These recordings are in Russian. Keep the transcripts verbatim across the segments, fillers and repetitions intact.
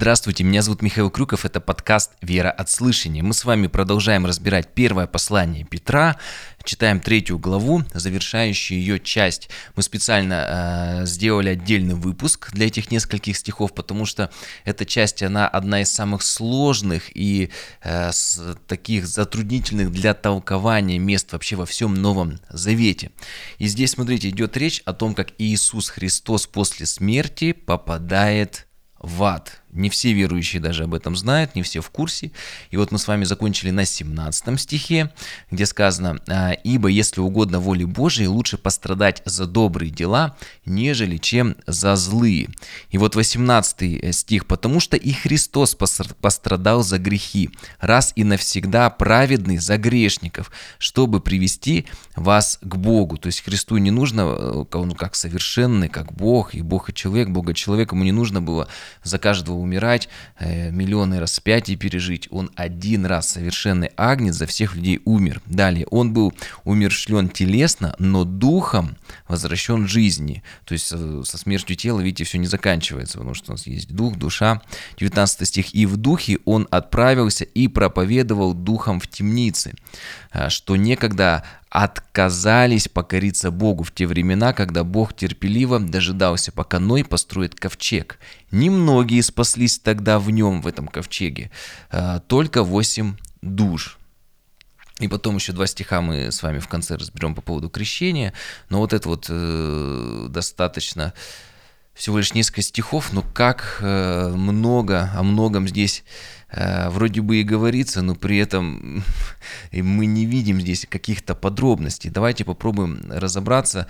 Здравствуйте, меня зовут Михаил Крюков, это подкаст «Вера от слышания». Мы с вами продолжаем разбирать первое послание Петра, читаем третью главу, завершающую ее часть. Мы специально э, сделали отдельный выпуск для этих нескольких стихов, потому что эта часть, она одна из самых сложных и э, с, таких затруднительных для толкования мест вообще во всем Новом Завете. И здесь, смотрите, идет речь о том, как Иисус Христос после смерти попадает в ад. Не все верующие даже об этом знают, не все в курсе. И вот мы с вами закончили на семнадцатом стихе, где сказано: «Ибо если угодно воле Божией, лучше пострадать за добрые дела, нежели чем за злые». И вот восемнадцатый стих: «Потому что и Христос пострадал за грехи, раз и навсегда праведный за грешников, чтобы привести вас к Богу». То есть Христу не нужно, он как совершенный, как Бог, и Бог и человек, Бога человек, ему не нужно было за каждого умирать, миллионы распятий пережить. Он один раз, совершенный агнец, за всех людей умер. Далее, он был умерщвлен телесно, но духом возвращен жизни. То есть со смертью тела, видите, все не заканчивается, потому что у нас есть дух, душа. девятнадцатый стих: «И в духе он отправился и проповедовал духом в темнице, что некогда отказались покориться Богу в те времена, когда Бог терпеливо дожидался, пока Ной построит ковчег. Немногие спаслись тогда в нем, в этом ковчеге, только восемь душ». И потом еще два стиха мы с вами в конце разберем по поводу крещения. Но вот это вот э, достаточно, всего лишь несколько стихов, но как э, много, о многом здесь э, вроде бы и говорится, но при этом мы не видим здесь каких-то подробностей. Давайте попробуем разобраться,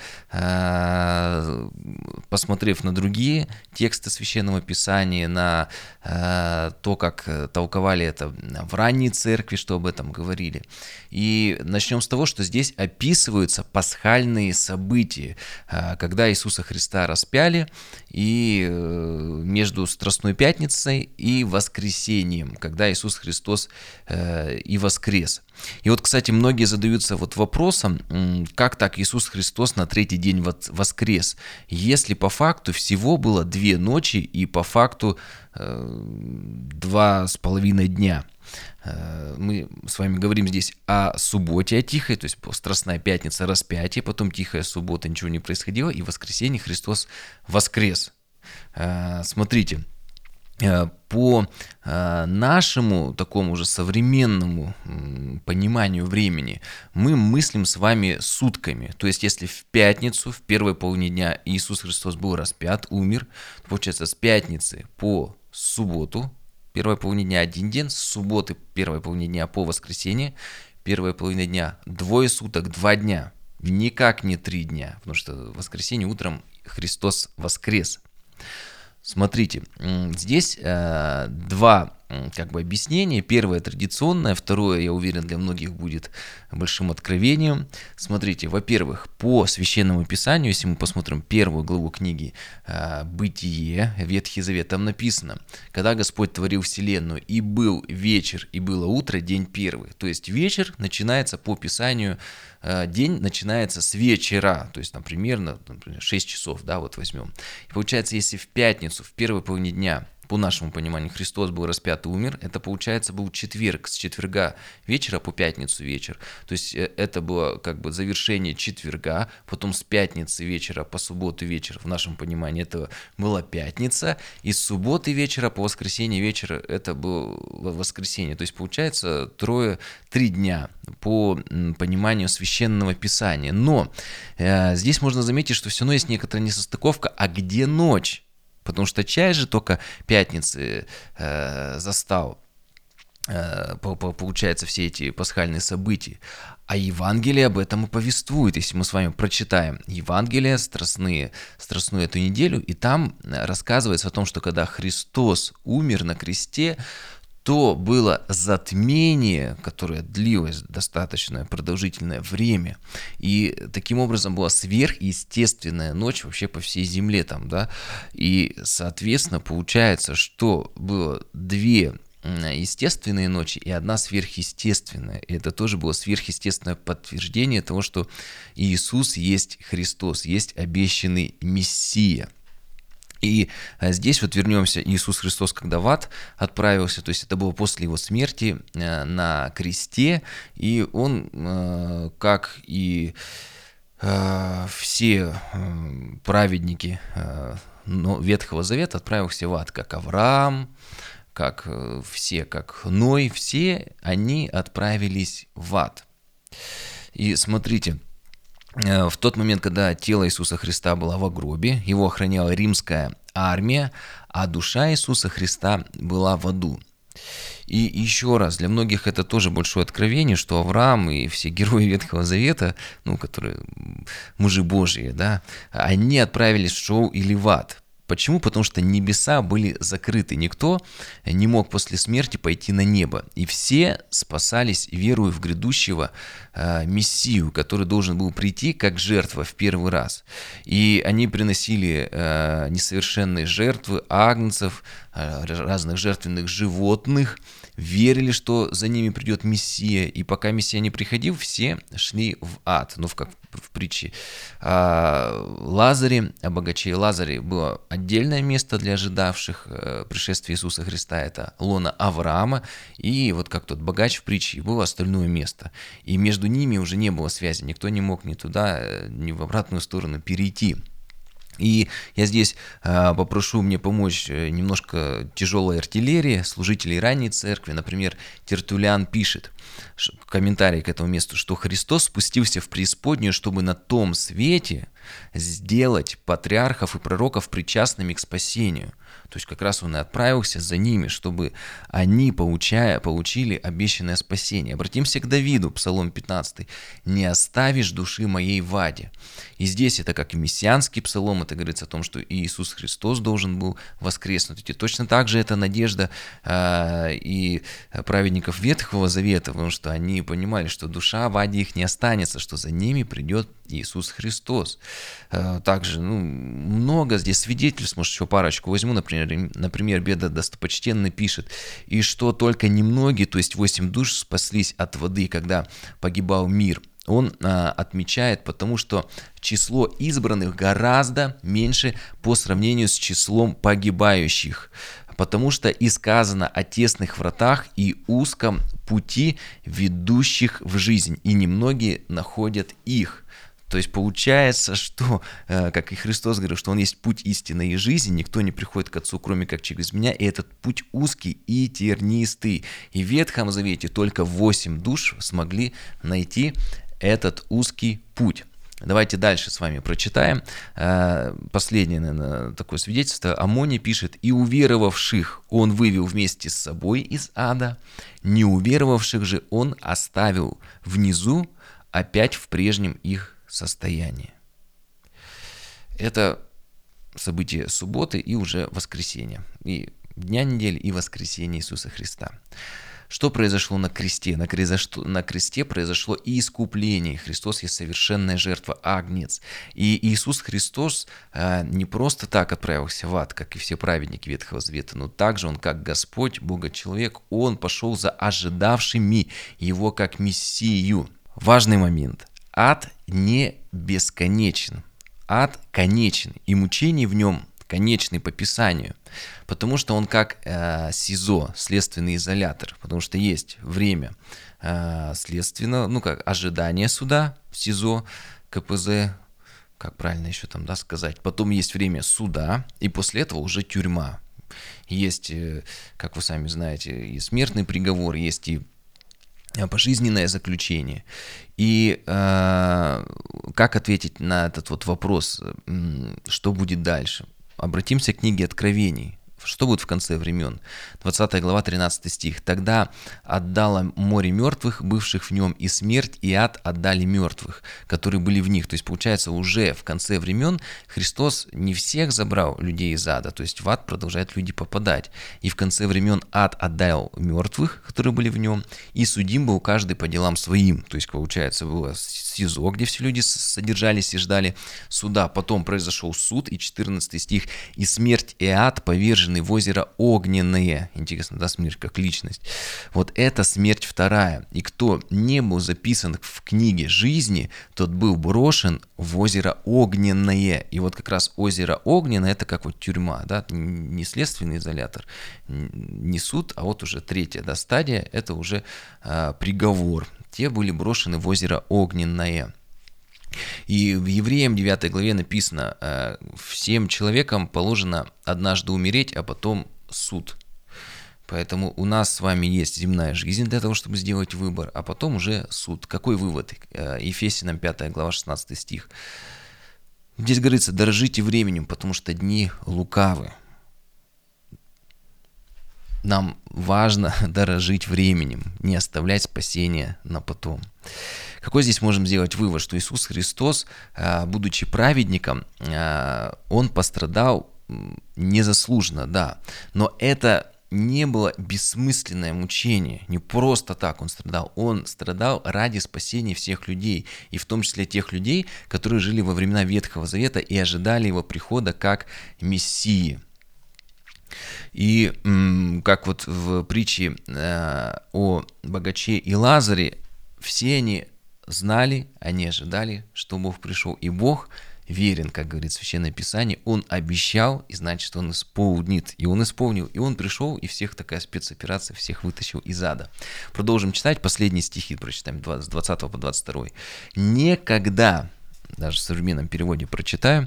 э, посмотрев на другие тексты Священного Писания, на э, то, как толковали это в ранней церкви, что об этом говорили. И начнем с того, что здесь описываются пасхальные события, э, когда Иисуса Христа распяли, и между Страстной Пятницей и Воскресением, когда Иисус Христос э, и воскрес. И вот, кстати, многие задаются вот вопросом, как так Иисус Христос на третий день воскрес, если по факту всего было две ночи и по факту э, два с половиной дня. Мы с вами говорим здесь о субботе, о тихой, то есть Страстная Пятница, распятие, потом тихая суббота, ничего не происходило, и в воскресенье Христос воскрес. Смотрите, по нашему такому же современному пониманию времени мы мыслим с вами сутками. То есть если в пятницу, в первой половине дня Иисус Христос был распят, умер, то получается с пятницы по субботу, первая половина дня один день, с субботы первая половина дня по воскресенье, первая половина дня двое суток, два дня, никак не три дня, потому что в воскресенье утром Христос воскрес. Смотрите, здесь э, два как бы объяснения. Первое традиционное, второе, я уверен, для многих будет большим откровением. Смотрите, во-первых, по Священному Писанию, если мы посмотрим первую главу книги э, «Бытие», Ветхий Завет, там написано: «Когда Господь творил вселенную, и был вечер, и было утро, день первый». То есть вечер начинается по Писанию, э, день начинается с вечера, то есть, например, например шесть часов, да, вот возьмем. И получается, если в пятницу, в первой половине дня, по нашему пониманию, Христос был распят и умер, это, получается, был четверг, с четверга вечера по пятницу вечер. То есть это было как бы завершение четверга, потом с пятницы вечера по субботу вечер, в нашем понимании, это была пятница, и с субботы вечера по воскресенье вечера это было воскресенье. То есть получается трое, три дня по пониманию Священного Писания. Но э, здесь можно заметить, что все равно есть некоторая несостыковка. А где ночь? Потому что часть же только пятницы э, застал, э, получается, все эти пасхальные события. А Евангелие об этом и повествует. Если мы с вами прочитаем Евангелие, страстные, страстную эту неделю, и там рассказывается о том, что когда Христос умер на кресте, то было затмение, которое длилось достаточно продолжительное время, и таким образом была сверхъестественная ночь вообще по всей земле там, да, и, соответственно, получается, что было две естественные ночи и одна сверхъестественная, и это тоже было сверхъестественное подтверждение того, что Иисус есть Христос, есть обещанный Мессия. И здесь вот вернемся, Иисус Христос, когда в ад отправился, то есть это было после его смерти на кресте, и он, как и все праведники Ветхого Завета, отправился в ад, как Авраам, как все, как Ной, все они отправились в ад. И смотрите, в тот момент, когда тело Иисуса Христа было в гробе, его охраняла римская армия, а душа Иисуса Христа была в аду. И еще раз, для многих это тоже большое откровение, что Авраам и все герои Ветхого Завета, ну, которые мужи Божьи, да, они отправились в Шеол или в ад. Почему? Потому что небеса были закрыты, никто не мог после смерти пойти на небо. И все спасались верою в грядущего э, Мессию, который должен был прийти как жертва в первый раз. И они приносили э, несовершенные жертвы, агнцев, э, разных жертвенных животных, верили, что за ними придет Мессия, и пока Мессия не приходил, все шли в ад. Ну, как в притче о Лазаре, о богаче Лазаре было отдельное место для ожидавших пришествия Иисуса Христа, это лона Авраама, и вот как тот богач в притче, было остальное место. И между ними уже не было связи, никто не мог ни туда, ни в обратную сторону перейти. И я здесь э, попрошу мне помочь немножко тяжелой артиллерии, служителей ранней церкви. Например, Тертулиан пишет в комментарии к этому месту, что Христос спустился в преисподнюю, чтобы на том свете сделать патриархов и пророков причастными к спасению. То есть как раз он и отправился за ними, чтобы они, получая, получили обещанное спасение. Обратимся к Давиду, Псалом пятнадцатый. «Не оставишь души моей в аде». И здесь это как и мессианский псалом, это говорится о том, что Иисус Христос должен был воскреснуть. И точно так же это надежда э, и праведников Ветхого Завета, потому что они понимали, что душа в аде их не останется, что за ними придет Иисус Христос. Также ну, много здесь свидетельств, может, еще парочку возьму, например, например, Беда Достопочтенный пишет, «И что только немногие, то есть восемь душ, спаслись от воды, когда погибал мир». Он а, отмечает, потому что число избранных гораздо меньше по сравнению с числом погибающих, потому что и сказано о тесных вратах и узком пути, ведущих в жизнь, и немногие находят их. То есть получается, что, как и Христос говорил, что Он есть путь истины и жизни, никто не приходит к Отцу, кроме как через Меня, и этот путь узкий и тернистый. И в Ветхом Завете только восемь душ смогли найти этот узкий путь. Давайте дальше с вами прочитаем. Последнее, наверное, такое свидетельство. Амони пишет: «И уверовавших Он вывел вместе с собой из ада, неуверовавших же Он оставил внизу, опять в прежнем их состоянии». Это событие субботы и уже воскресенья. И дня недели, и воскресенья Иисуса Христа. Что произошло на кресте? На, крезошло, на кресте произошло и искупление. Христос есть совершенная жертва, агнец. И Иисус Христос э, не просто так отправился в ад, как и все праведники Ветхого Завета, но также Он, как Господь, Бога-человек, Он пошел за ожидавшими Его как Мессию. Важный момент. Ад не бесконечен. Ад конечен, и мучений в нем конечный по Писанию, потому что он как э, СИЗО, следственный изолятор, потому что есть время э, следственного, ну как ожидание суда в СИЗО, КПЗ, как правильно еще там да, сказать, потом есть время суда, и после этого уже тюрьма. Есть, э, как вы сами знаете, и смертный приговор, есть и пожизненное заключение. И э, как ответить на этот вот вопрос, что будет дальше? Обратимся к книге Откровений. Что будет в конце времен? двадцатая глава, тринадцатый стих. «Тогда отдало море мертвых, бывших в нем, и смерть, и ад отдали мертвых, которые были в них». То есть, получается, уже в конце времен Христос не всех забрал людей из ада, то есть в ад продолжают люди попадать. И в конце времен ад отдал мертвых, которые были в нем, и судим был каждый по делам своим. То есть, получается, было СИЗО, где все люди содержались и ждали суда. Потом произошел суд, и четырнадцатый стих. «И смерть и ад повержены брошены в озеро огненное. Интересно, да, смерть как личность. Вот это смерть вторая. И кто не был записан в книге жизни, тот был брошен в озеро огненное. И вот как раз озеро огненное, это как вот тюрьма, да, не следственный изолятор, не суд, а вот уже третья, да, стадия, это уже а, приговор. Те были брошены в озеро огненное. И в Евреям девятой главе написано: всем человекам положено однажды умереть, а потом суд. Поэтому у нас с вами есть земная жизнь для того, чтобы сделать выбор, а потом уже суд. Какой вывод? Ефесянам пятая глава шестнадцатый стих. Здесь говорится: дорожите временем, потому что дни лукавы. Нам важно дорожить временем, не оставлять спасение на потом. Какой здесь можем сделать вывод? Что Иисус Христос, будучи праведником, Он пострадал незаслуженно, да, но это не было бессмысленное мучение, не просто так Он страдал, Он страдал ради спасения всех людей, и в том числе тех людей, которые жили во времена Ветхого Завета и ожидали Его прихода как Мессии. И как вот в притче о богаче и Лазаре, все они знали, они ожидали, что Бог пришел. И Бог верен, как говорит Священное Писание, Он обещал, и значит, что Он исполнит. И Он исполнил, и Он пришел, и всех такая спецоперация, всех вытащил из ада. Продолжим читать, последние стихи прочитаем, с двадцатого по двадцать второй. «Некогда», даже в современном переводе прочитаю,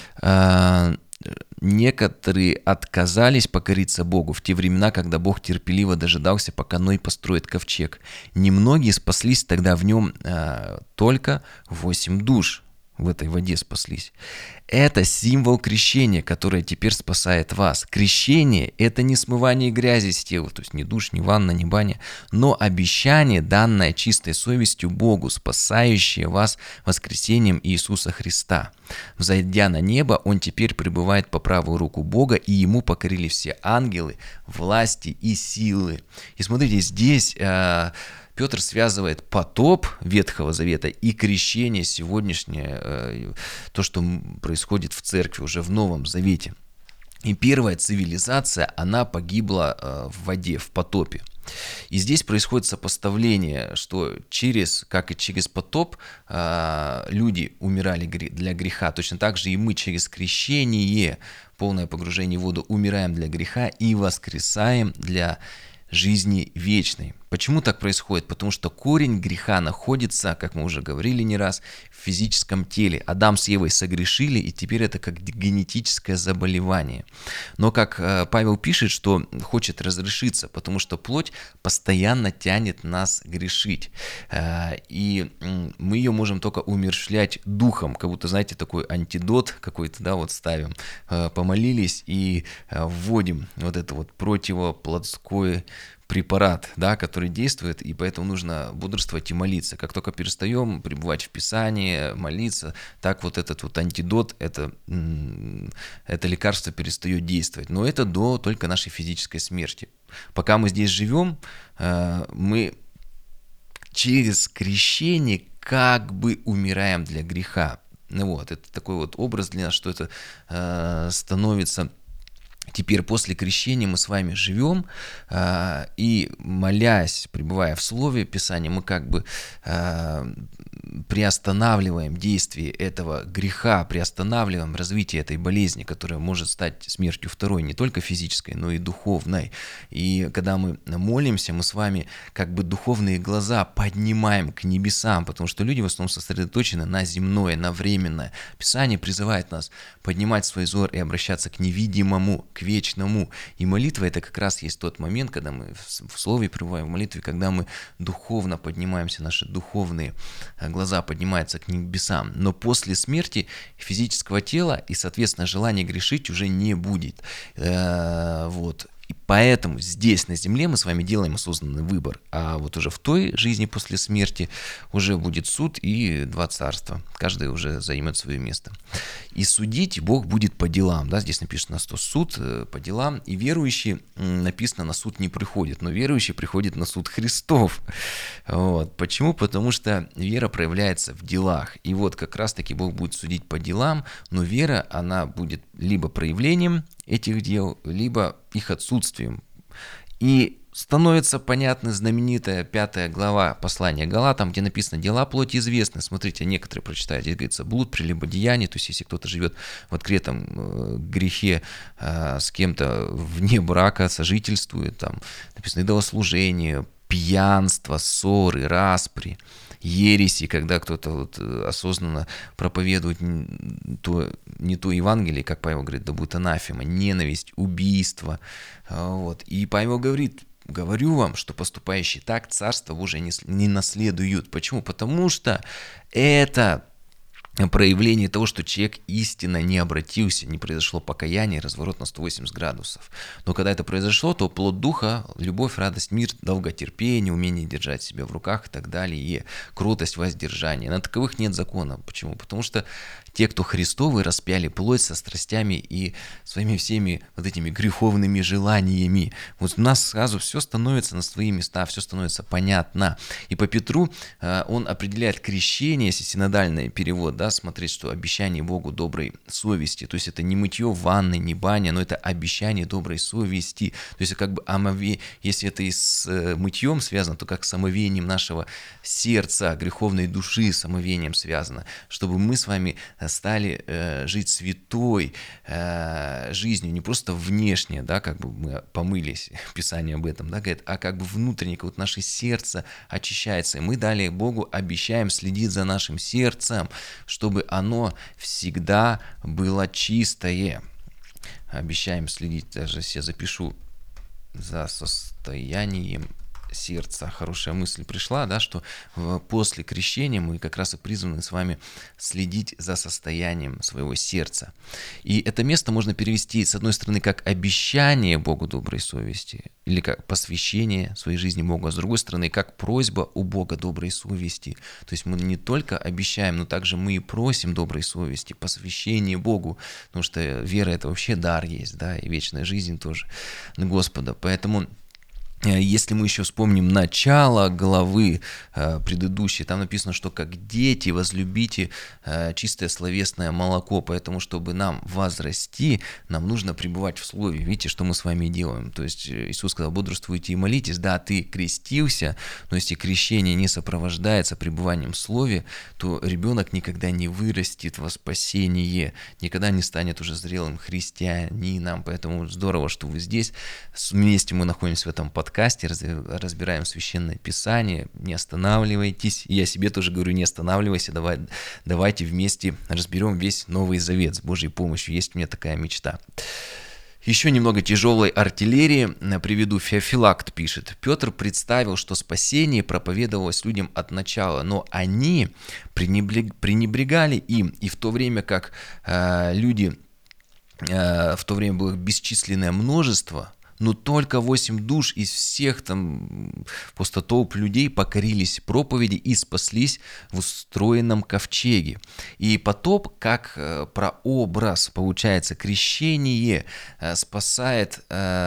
некоторые отказались покориться Богу в те времена, когда Бог терпеливо дожидался, пока Ной построит ковчег. Немногие спаслись тогда в нем а, только восемь душ в этой воде спаслись. Это символ крещения, которое теперь спасает вас. Крещение – это не смывание грязи с тела, то есть ни душ, ни ванна, ни баня, но обещание, данное чистой совестью Богу, спасающее вас воскресением Иисуса Христа. Взойдя на небо, Он теперь пребывает по правую руку Бога, и Ему покорили все ангелы, власти и силы. И смотрите, здесь э, Петр связывает потоп Ветхого Завета и крещение сегодняшнее, э, то, что происходит в церкви уже в Новом Завете. И первая цивилизация, она погибла э, в воде, в потопе. И здесь происходит сопоставление, что через, как и через потоп, люди умирали для греха, точно так же и мы через крещение, полное погружение в воду, умираем для греха и воскресаем для жизни вечной. Почему так происходит? Потому что корень греха находится, как мы уже говорили не раз, в физическом теле. Адам с Евой согрешили, и теперь это как генетическое заболевание. Но как Павел пишет, что хочет разрешиться, потому что плоть постоянно тянет нас грешить. И мы ее можем только умерщвлять духом, как будто, знаете, такой антидот какой-то, да, вот ставим, помолились и вводим вот это вот противоплотской препарат, да, который действует, и поэтому нужно бодрствовать и молиться. Как только перестаем пребывать в Писании, молиться, так вот этот вот антидот, это, это лекарство перестает действовать. Но это до только нашей физической смерти. Пока мы здесь живем, мы через крещение как бы умираем для греха. Ну вот, это такой вот образ для нас, что это становится... Теперь после крещения мы с вами живем, э, и молясь, пребывая в Слове Писания, мы как бы э, приостанавливаем действие этого греха, приостанавливаем развитие этой болезни, которая может стать смертью второй, не только физической, но и духовной. И когда мы молимся, мы с вами как бы духовные глаза поднимаем к небесам, потому что люди в основном сосредоточены на земное, на временное. Писание призывает нас поднимать свой взор и обращаться к невидимому, к вечному. И молитва — это как раз есть тот момент, когда мы в Слове пребываем, в молитве, когда мы духовно поднимаемся, наши духовные глаза поднимаются к небесам. Но после смерти физического тела и, соответственно, желания грешить уже не будет. Вот. И поэтому здесь, на земле, мы с вами делаем осознанный выбор. А вот уже в той жизни после смерти уже будет суд и два царства. Каждый уже займет свое место. И судить Бог будет по делам. Да? Здесь написано, что суд по делам. И верующий, написано, на суд не приходит. Но верующий приходит на суд Христов. Вот. Почему? Потому что вера проявляется в делах. И вот как раз-таки Бог будет судить по делам. Но вера, она будет либо проявлением этих дел, либо их отсутствием. И становится понятна знаменитая пятая глава послания Галатам, где написано «Дела плоти известны». Смотрите, некоторые прочитают, здесь говорится «блуд, прелюбодеяние», то есть если кто-то живет в открытом э, грехе э, с кем-то вне брака, сожительствует, там написано «идолослужение», пьянство, ссоры, распри, ереси, когда кто-то вот осознанно проповедует то, не то Евангелие, как Павел говорит, да будет анафема, ненависть, убийство. Вот. И Павел говорит, говорю вам, что поступающие так Царство Божие не, не наследуют. Почему? Потому что это проявление того, что человек истинно не обратился, не произошло покаяние, разворот на сто восемьдесят градусов. Но когда это произошло, то плод духа, любовь, радость, мир, долготерпение, умение держать себя в руках и так далее, и кротость, воздержание. На таковых нет закона. Почему? Потому что те, кто Христовы, распяли плоть со страстями и своими всеми вот этими греховными желаниями. Вот у нас сразу все становится на свои места, все становится понятно. И по Петру он определяет крещение, если синодальный перевод, да, смотреть, что обещание Богу доброй совести, то есть это не мытье в ванной, не баня, но это обещание доброй совести, то есть как бы омове, если это и с мытьем связано, то как с омовением нашего сердца, греховной души с омовением связано, чтобы мы с вами стали э, жить святой э, жизнью, не просто внешне, да, как бы мы помылись, Писание об этом, да, говорит, а как бы внутренне, вот наше сердце очищается, и мы далее Богу обещаем следить за нашим сердцем, чтобы оно всегда было чистое. Обещаем следить, даже я запишу, за состоянием сердца. Хорошая мысль пришла, да, что после крещения мы как раз и призваны с вами следить за состоянием своего сердца. И это место можно перевести, с одной стороны, как обещание Богу доброй совести, или как посвящение своей жизни Богу, а с другой стороны, как просьба у Бога доброй совести. То есть мы не только обещаем, но также мы и просим доброй совести, посвящение Богу, потому что вера — это вообще дар есть, да, и вечная жизнь тоже Господа. Поэтому если мы еще вспомним начало главы э, предыдущей, там написано, что как дети возлюбите э, чистое словесное молоко, поэтому чтобы нам возрасти, нам нужно пребывать в Слове. Видите, что мы с вами делаем? То есть Иисус сказал, бодрствуйте и молитесь. Да, ты крестился, но если крещение не сопровождается пребыванием в Слове, то ребенок никогда не вырастет во спасение, никогда не станет уже зрелым христианином. Поэтому здорово, что вы здесь. Вместе мы находимся в этом подкасте. подкасте разбираем Священное Писание, не останавливайтесь, я себе тоже говорю, не останавливайся, давай, давайте вместе разберем весь Новый Завет с Божьей помощью, есть у меня такая мечта. Еще немного тяжелой артиллерии приведу. Феофилакт пишет. Петр представил, что спасение проповедовалось людям от начала, но они пренебрегали им, и в то время как э, люди, э, в то время было бесчисленное множество, но только восемь душ из всех там просто толп людей покорились проповеди и спаслись в устроенном ковчеге. И потоп, как прообраз, получается, крещение спасает.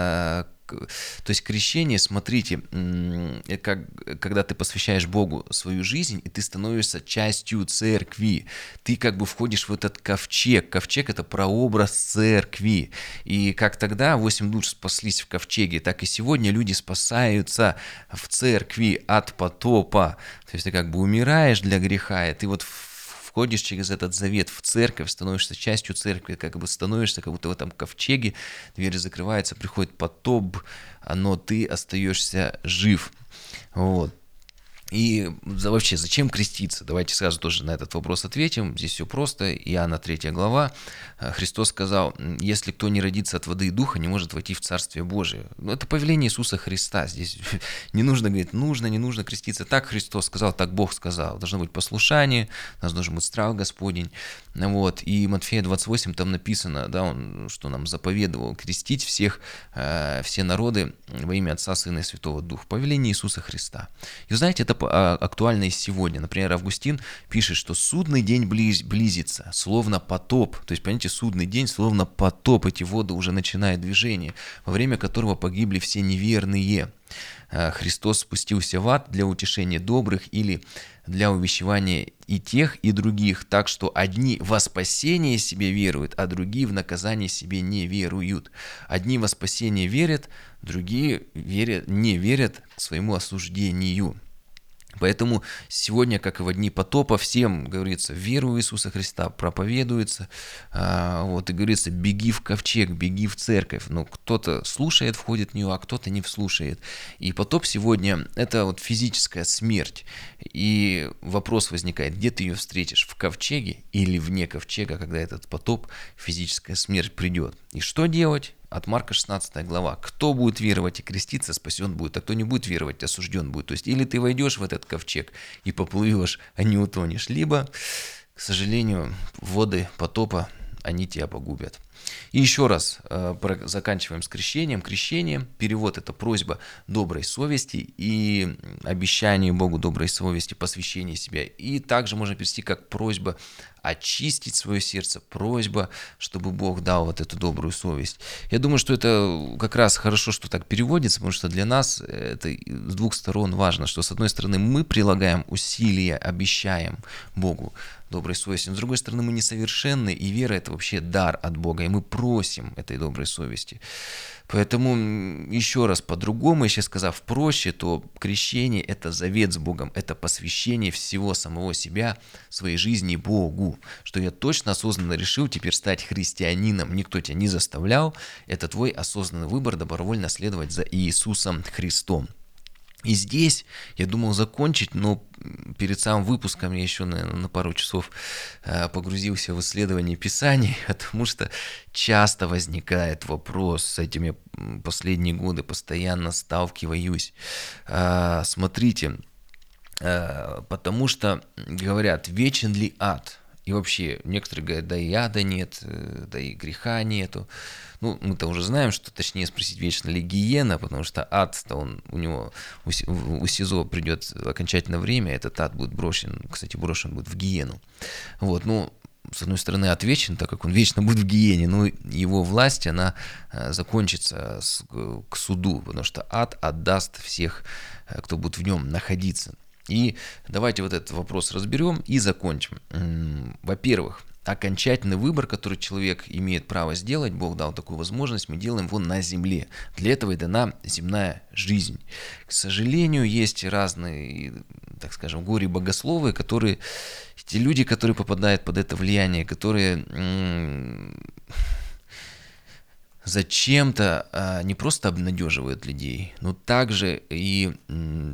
То есть крещение, смотрите, как, когда ты посвящаешь Богу свою жизнь, и ты становишься частью церкви, ты как бы входишь в этот ковчег. Ковчег — это прообраз церкви. И как тогда восемь душ спаслись в ковчеге, так и сегодня люди спасаются в церкви от потопа. То есть ты как бы умираешь для греха, и ты вот входишь через этот завет в церковь, становишься частью церкви, как бы становишься как будто в этом ковчеге, дверь закрывается, приходит потоп, но ты остаешься жив. Вот. И вообще, зачем креститься? Давайте сразу тоже на этот вопрос ответим. Здесь все просто. Иоанна третья глава. Христос сказал, если кто не родится от воды и духа, не может войти в Царствие Божие. Ну, это повеление Иисуса Христа. Здесь не нужно говорить, нужно, не нужно креститься. Так Христос сказал, так Бог сказал. Должно быть послушание, у нас должен быть страх Господень. Вот. И Матфея двадцать восемь там написано, да, он, что нам заповедовал, крестить всех, э, все народы во имя Отца, Сына и Святого Духа. Повеление Иисуса Христа. И вы знаете, это актуально и сегодня. Например, Августин пишет, что судный день близ, близится, словно потоп. То есть, понимаете, судный день, словно потоп. Эти воды уже начинают движение, во время которого погибли все неверные. Христос спустился в ад для утешения добрых или для увещевания и тех, и других, так что одни во спасение себе веруют, а другие в наказание себе не веруют. Одни во спасение верят, другие верят, не верят к своему осуждению. Поэтому сегодня, как и в дни потопа, всем, говорится, веру в Иисуса Христа проповедуется, вот, и говорится, беги в ковчег, беги в церковь. Но кто-то слушает, входит в нее, а кто-то не вслушает. И потоп сегодня – это вот физическая смерть. И вопрос возникает, где ты ее встретишь, в ковчеге или вне ковчега, когда этот потоп, физическая смерть придет. И что делать? От Марка шестнадцатая глава. Кто будет веровать и креститься, спасен будет, а кто не будет веровать, осужден будет. То есть или ты войдешь в этот ковчег и поплывешь, а не утонешь, либо, к сожалению, воды потопа, они тебя погубят. И еще раз э, заканчиваем с крещением. Крещение, перевод – это просьба доброй совести и обещание Богу доброй совести, посвящение себя. И также можно перевести как просьба очистить свое сердце, просьба, чтобы Бог дал вот эту добрую совесть. Я думаю, что это как раз хорошо, что так переводится, потому что для нас это с двух сторон важно, что с одной стороны мы прилагаем усилия, обещаем Богу доброй совести, но с другой стороны мы несовершенны, и вера – это вообще дар от Бога, и мы просим этой доброй совести. Поэтому еще раз по-другому, еще сказав проще, то крещение – это завет с Богом, это посвящение всего самого себя, своей жизни Богу, что я точно осознанно решил теперь стать христианином, никто тебя не заставлял, это твой осознанный выбор добровольно следовать за Иисусом Христом. И здесь я думал закончить, но перед самым выпуском я еще, наверное, на пару часов погрузился в исследование Писаний, потому что часто возникает вопрос, с этим я последние годы постоянно сталкиваюсь. Смотрите, потому что говорят, вечен ли ад? И вообще, некоторые говорят, да и ада нет, да и греха нету. Ну, мы-то уже знаем, что точнее спросить, вечно ли гиена, потому что ад-то он, у него, у СИЗО придет окончательное время, этот ад будет брошен, кстати, брошен будет в гиену. Вот, ну, с одной стороны, ад вечен, так как он вечно будет в гиене, но его власть, она закончится с, к суду, потому что ад отдаст всех, кто будет в нем находиться. И давайте вот этот вопрос разберем и закончим. Во-первых, окончательный выбор, который человек имеет право сделать, Бог дал такую возможность, мы делаем его на земле. Для этого и дана земная жизнь. К сожалению, есть разные, так скажем, горе-богословы, которые, те люди, которые попадают под это влияние, которые м- зачем-то а, не просто обнадеживают людей, но также и м-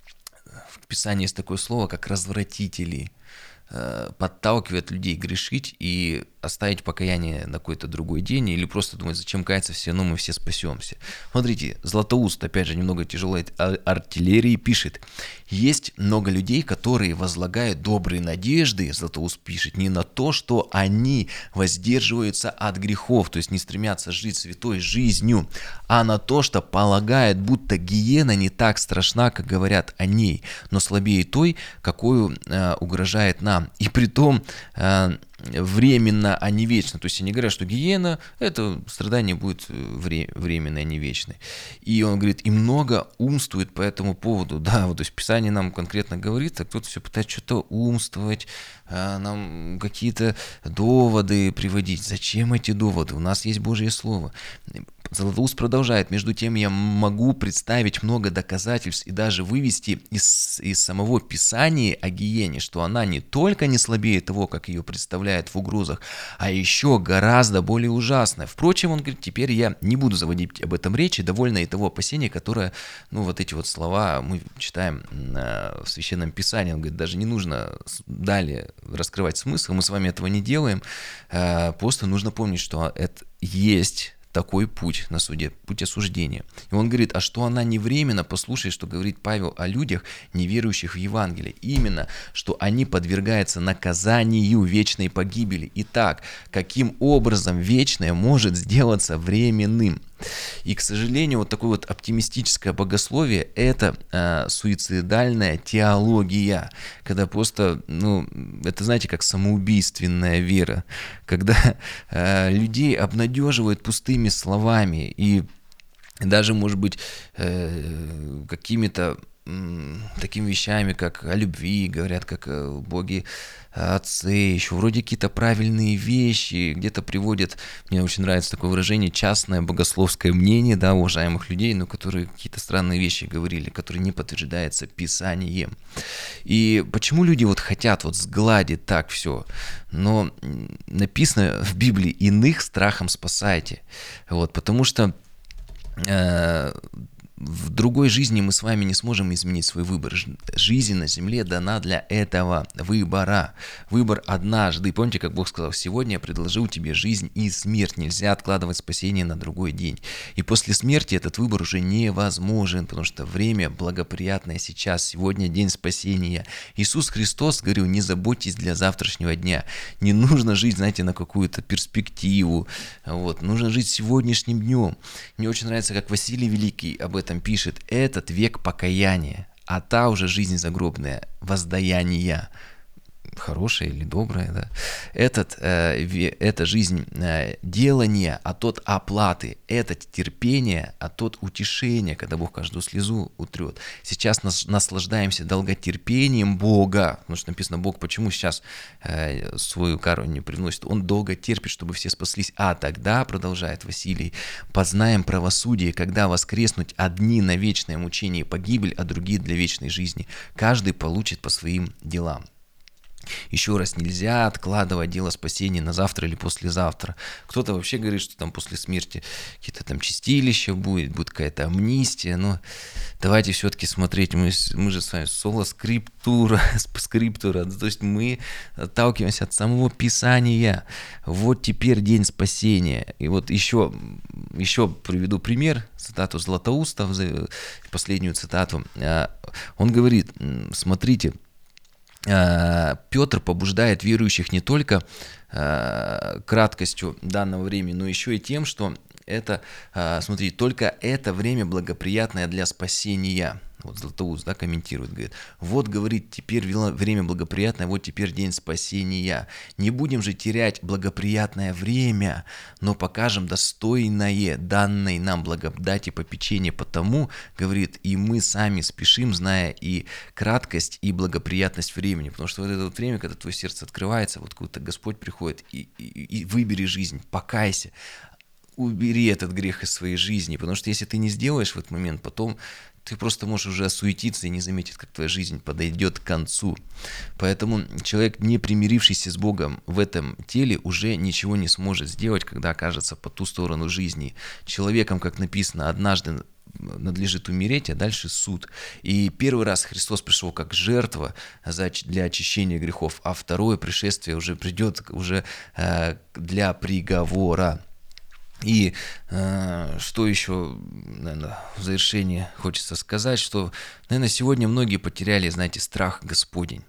в Писании есть такое слово, как развратители, подталкивает людей грешить и оставить покаяние на какой-то другой день или просто думать, зачем каяться, все равно мы все спасемся. Смотрите, Златоуст, опять же, немного тяжелой артиллерии, пишет, есть много людей, которые возлагают добрые надежды, Златоуст пишет, не на то, что они воздерживаются от грехов, то есть не стремятся жить святой жизнью, а на то, что полагают, будто гиена не так страшна, как говорят о ней, но слабее той, какую э, угрожает нам. И притом э, временно, а не вечно. То есть они говорят, что гиена, это страдание будет вре- временное, а не вечное. И он говорит, и много умствует по этому поводу. Да, вот то есть Писание нам конкретно говорит, а кто-то все пытается что-то умствовать, а нам какие-то доводы приводить. Зачем эти доводы? У нас есть Божье Слово. Златоуст продолжает, между тем я могу представить много доказательств и даже вывести из, из самого Писания о гиене, что она не только не слабее того, как ее представляют в угрозах, а еще гораздо более ужасная. Впрочем, он говорит, теперь я не буду заводить об этом речи, довольно и того опасения, которое, ну вот эти вот слова мы читаем в Священном Писании, он говорит, даже не нужно далее раскрывать смысл, мы с вами этого не делаем, просто нужно помнить, что это есть такой путь на суде, путь осуждения. И он говорит, а что она не временно, послушай, что говорит Павел о людях, не верующих в Евангелие. Именно, что они подвергаются наказанию вечной погибели. Итак, каким образом вечное может сделаться временным? И, к сожалению, вот такое вот оптимистическое богословие – это э, суицидальная теология, когда просто, ну, это, знаете, как самоубийственная вера, когда э, людей обнадеживают пустыми словами и даже, может быть, э, какими-то м, такими вещами, как о любви, говорят, как о боги отцы, еще вроде какие-то правильные вещи, где-то приводят, мне очень нравится такое выражение, частное богословское мнение, да, уважаемых людей, но которые какие-то странные вещи говорили, которые не подтверждаются Писанием. И почему люди вот хотят вот сгладить так все? Но написано в Библии: иных страхом спасайте. Вот, потому что э, в другой жизни мы с вами не сможем изменить свой выбор. Жизнь на земле дана для этого выбора. Выбор однажды. Помните, как Бог сказал: сегодня я предложил тебе жизнь и смерть. Нельзя откладывать спасение на другой день. И после смерти этот выбор уже невозможен, потому что время благоприятное сейчас. Сегодня день спасения. Иисус Христос говорил: не заботьтесь для завтрашнего дня. Не нужно жить, знаете, на какую-то перспективу. Вот. Нужно жить сегодняшним днем. Мне очень нравится, как Василий Великий об этом пишет: этот век покаяния, а та уже жизнь загробная, воздаяния. Хорошая или добрая, да? Этот, э, ве, эта жизнь э, делания, а тот оплаты. Это терпение, а тот утешение, когда Бог каждую слезу утрет. Сейчас нас, наслаждаемся долготерпением Бога. Потому что написано: Бог почему сейчас э, свою кару не приносит? Он долго терпит, чтобы все спаслись. А тогда, продолжает Василий, познаем правосудие, когда воскреснуть одни на вечное мучение и погибель, а другие для вечной жизни. Каждый получит по своим делам. Еще раз, нельзя откладывать дело спасения на завтра или послезавтра. Кто-то вообще говорит, что там после смерти какие-то там чистилища будет, будет какая-то амнистия. Но давайте все-таки смотреть, мы, мы же с вами соло скриптура, скриптура, то есть мы отталкиваемся от самого Писания. Вот теперь день спасения. И вот еще, еще приведу пример, цитату Златоуста, последнюю цитату. Он говорит: смотрите, Петр побуждает верующих не только краткостью данного времени, но еще и тем, что это, смотрите, только это время благоприятное для спасения. Вот Златоуст, да, комментирует, говорит: вот, говорит, теперь время благоприятное, вот теперь день спасения. Не будем же терять благоприятное время, но покажем достойное данной нам благодати попечения. Потому, говорит, и мы сами спешим, зная и краткость, и благоприятность времени. Потому что вот это вот время, когда твое сердце открывается, вот какой-то Господь приходит, и, и, и выбери жизнь, покайся. Убери этот грех из своей жизни, потому что если ты не сделаешь в этот момент, потом ты просто можешь уже осуетиться и не заметить, как твоя жизнь подойдет к концу. Поэтому человек, не примирившийся с Богом в этом теле, уже ничего не сможет сделать, когда окажется по ту сторону жизни. Человеком, как написано, однажды надлежит умереть, а дальше суд. И первый раз Христос пришел как жертва для очищения грехов, а второе пришествие уже придет уже для приговора. И э, что еще, наверное, в завершение хочется сказать, что, наверное, сегодня многие потеряли, знаете, страх Господень.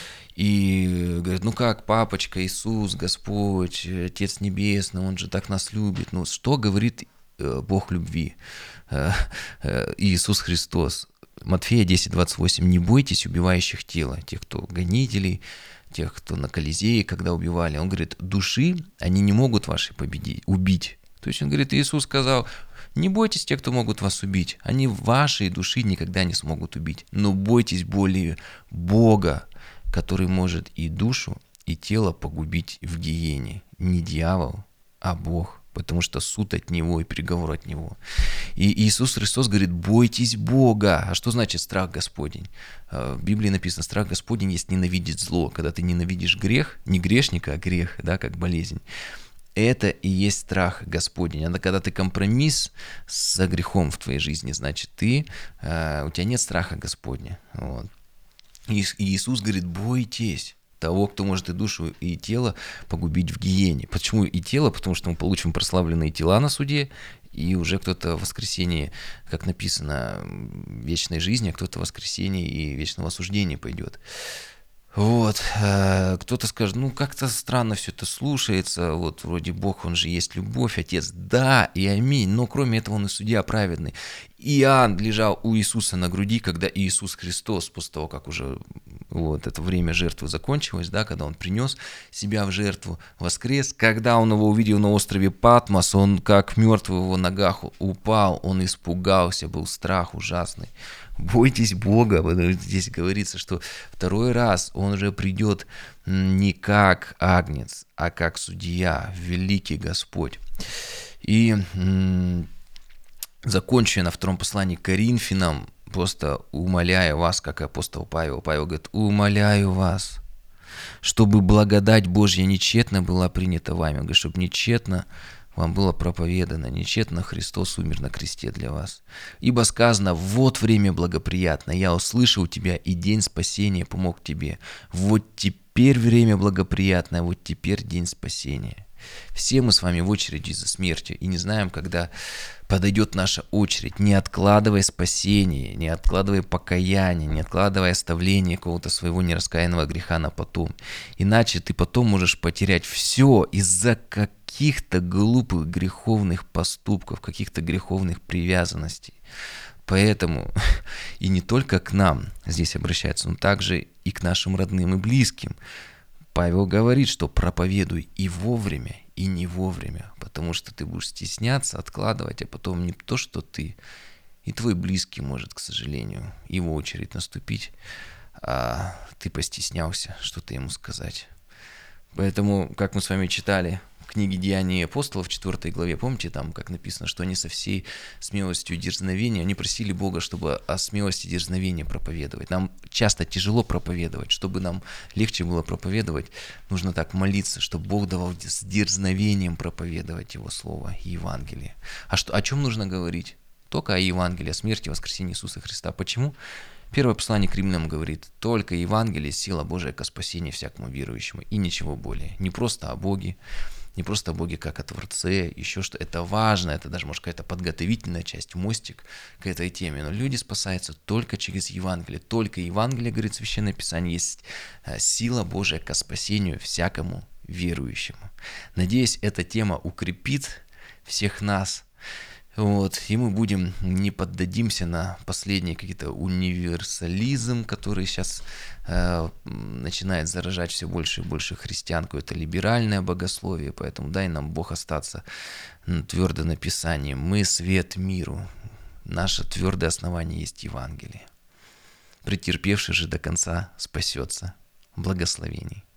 И говорят: ну как, папочка, Иисус, Господь, Отец Небесный, Он же так нас любит. Ну что говорит э, Бог любви? Э, э, Иисус Христос. Матфея десять двадцать восемь. Не бойтесь убивающих тела, тех, кто гонителей, тех, кто на Колизее, когда убивали. Он говорит: души, они не могут ваши победить, убить. То есть он говорит, Иисус сказал: не бойтесь тех, кто могут вас убить. Они вашей души никогда не смогут убить. Но бойтесь более Бога, который может и душу, и тело погубить в гиене. Не дьявол, а Бог. Потому что суд от Него и приговор от Него. И Иисус Христос говорит: бойтесь Бога. А что значит страх Господень? В Библии написано: страх Господень есть ненавидеть зло. Когда ты ненавидишь грех, не грешника, а грех, да, как болезнь. Это и есть страх Господень. А когда ты компромисс с грехом в твоей жизни, значит, ты, э, у тебя нет страха Господня. Вот. И, и Иисус говорит: бойтесь того, кто может и душу, и тело погубить в гиене. Почему и тело? Потому что мы получим прославленные тела на суде, и уже кто-то в воскресенье, как написано, вечной жизни, а кто-то в воскресенье и вечного осуждения пойдет. Вот, кто-то скажет: ну как-то странно все это слушается, вот вроде Бог, Он же есть любовь, Отец, да и аминь, но кроме этого Он и судья праведный. Иоанн лежал у Иисуса на груди, когда Иисус Христос, после того, как уже Вот, это время жертвы закончилось, да, когда он принес себя в жертву, воскрес. Когда он его увидел на острове Патмос, он как мертвый в его ногах упал, он испугался, был страх ужасный. Бойтесь Бога, потому что здесь говорится, что второй раз он уже придет не как агнец, а как судья, великий Господь. И м- закончу я на втором послании к Коринфянам, просто умоляю вас, как и апостол Павел. Павел говорит: умоляю вас, чтобы благодать Божья нечетно была принята вами. Он говорит, чтобы нечетно вам было проповедано, нечетно Христос умер на кресте для вас. Ибо сказано: вот время благоприятное, я услышал тебя, и день спасения помог тебе. Вот теперь время благоприятное, вот теперь день спасения. Все мы с вами в очереди за смертью и не знаем, когда подойдет наша очередь. Не откладывай спасение, не откладывай покаяние, не откладывай оставление какого-то своего нераскаянного греха на потом. Иначе ты потом можешь потерять все из-за каких-то глупых греховных поступков, каких-то греховных привязанностей. Поэтому и не только к нам здесь обращается, но также и к нашим родным и близким. Павел говорит, что проповедуй и вовремя, и не вовремя, потому что ты будешь стесняться, откладывать, а потом не то, что ты, и твой близкий может, к сожалению, его очередь наступить, а ты постеснялся что-то ему сказать. Поэтому, как мы с вами читали в книге «Деяния апостолов» в четвёртой главе, помните, там как написано, что они со всей смелостью и дерзновением, они просили Бога, чтобы о смелости и дерзновении проповедовать. Нам часто тяжело проповедовать. Чтобы нам легче было проповедовать, нужно так молиться, чтобы Бог давал с дерзновением проповедовать Его Слово и Евангелие. А что, о чем нужно говорить? Только о Евангелии, о смерти и воскресении Иисуса Христа. Почему? Первое послание к римлянам говорит: только Евангелие, сила Божия ко спасению всякому верующему, и ничего более. Не просто о Боге, не просто о Боге как о Творце, еще что. Это важно, это даже, может, какая-то подготовительная часть, мостик к этой теме. Но люди спасаются только через Евангелие. Только Евангелие, говорит Священное Писание, есть сила Божия ко спасению всякому верующему. Надеюсь, эта тема укрепит всех нас. Вот, и мы будем, не поддадимся на последний какие-то универсализм, который сейчас э, начинает заражать все больше и больше христиан, какое-то либеральное богословие, поэтому дай нам Бог остаться твердо на Писании. Мы свет миру, наше твердое основание есть Евангелие. Претерпевший же до конца спасется. Благословений.